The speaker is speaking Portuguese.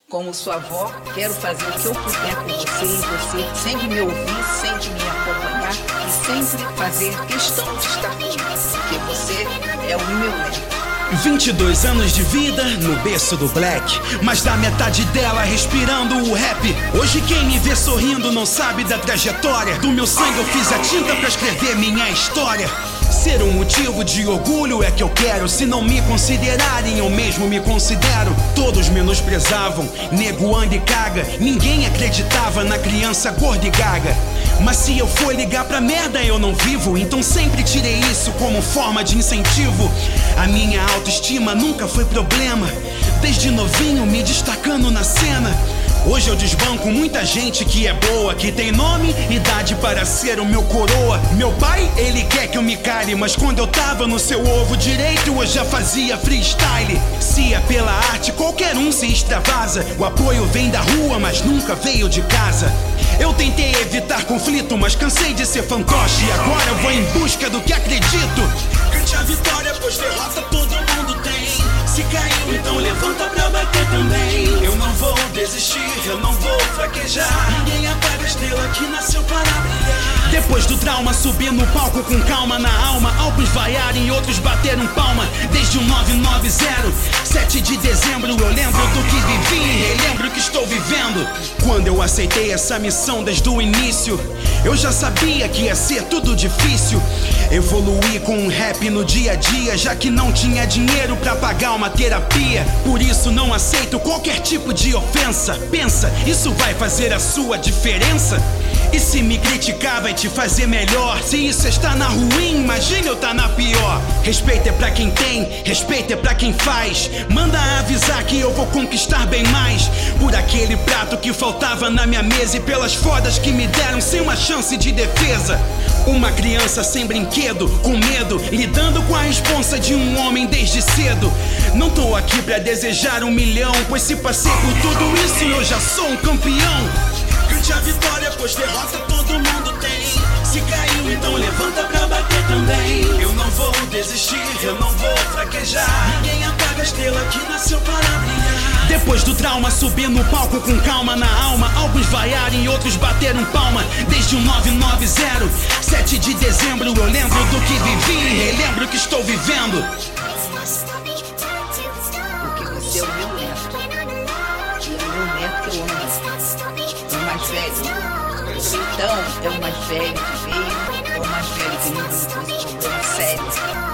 Como sua avó, quero fazer o que eu puder com você e você sempre me ouvir, sempre me acompanhar e sempre fazer questão de estar comigo, porque você é o meu neto. 22 anos de vida no berço do Black, mas da metade dela respirando o rap. Hoje quem me vê sorrindo não sabe da trajetória. Do meu sangue eu fiz a tinta pra escrever minha história. Ser um motivo de orgulho é que eu quero. Se não me considerarem, eu mesmo me considero. Todos menosprezavam, nego anda e caga. Ninguém acreditava na criança gorda e gaga. Mas se eu for ligar pra merda eu não vivo, então sempre tirei isso como forma de incentivo. A minha autoestima nunca foi problema, desde novinho me destacando na cena. Hoje eu desbanco muita gente que é boa, que tem nome, idade para ser o meu coroa. Meu pai, ele quer que eu me cale, mas quando eu tava no seu ovo direito eu já fazia freestyle. Se é pela arte, qualquer um se extravasa. O apoio vem da rua, mas nunca veio de casa. Eu tentei evitar conflito, mas cansei de ser fantoche. E agora eu vou em busca do que acredito. Cante a vitória, pois derrota todo mundo tem. Se caiu, então levanta pra bater também. Eu não vou desistir, eu não vou fraquejar. Ninguém apaga a estrela que nasceu para brilhar. Depois do trauma, subi no palco com calma na alma. Alguns vaiaram e outros bateram palma. Desde o 990, 7 de dezembro, eu lembro do que vivi, relembro o que estou vivendo. Quando eu aceitei essa missão desde o início, eu já sabia que ia ser tudo difícil. Evoluí com um rap no dia a dia, já que não tinha dinheiro pra pagar uma terapia. Por isso não aceito qualquer tipo de ofensa. Pensa, isso vai fazer a sua diferença? E se me criticar vai te fazer melhor. Se isso está na ruim, imagina eu tá na pior. Respeito é pra quem tem, respeito é pra quem faz. Manda avisar que eu vou conquistar bem mais. Por aquele prato que faltava na minha mesa e pelas fodas que me deram sem uma chance de defesa. Uma criança sem brinquedo, com medo, lidando com a responsa de um homem desde cedo. Não tô aqui pra desejar 1 milhão, pois se passei por tudo isso eu já sou um campeão. Cante a vitória, pois derrota todo mundo tem. Se caiu, então levanta pra bater também. Eu não vou desistir, eu não vou fraquejar. Ninguém apaga a estrela que nasceu para brilhar. Depois do trauma, subi no palco com calma na alma. Alguns vaiaram e outros bateram palma. Desde o 990, 7 de dezembro, eu lembro do que vivi, relembro o que estou vivendo. Porque você é o meu neto. E é o meu neto que eu amo. É o mais velho. Então, é o mais velho que veio, é o mais velho que não tem problema sério.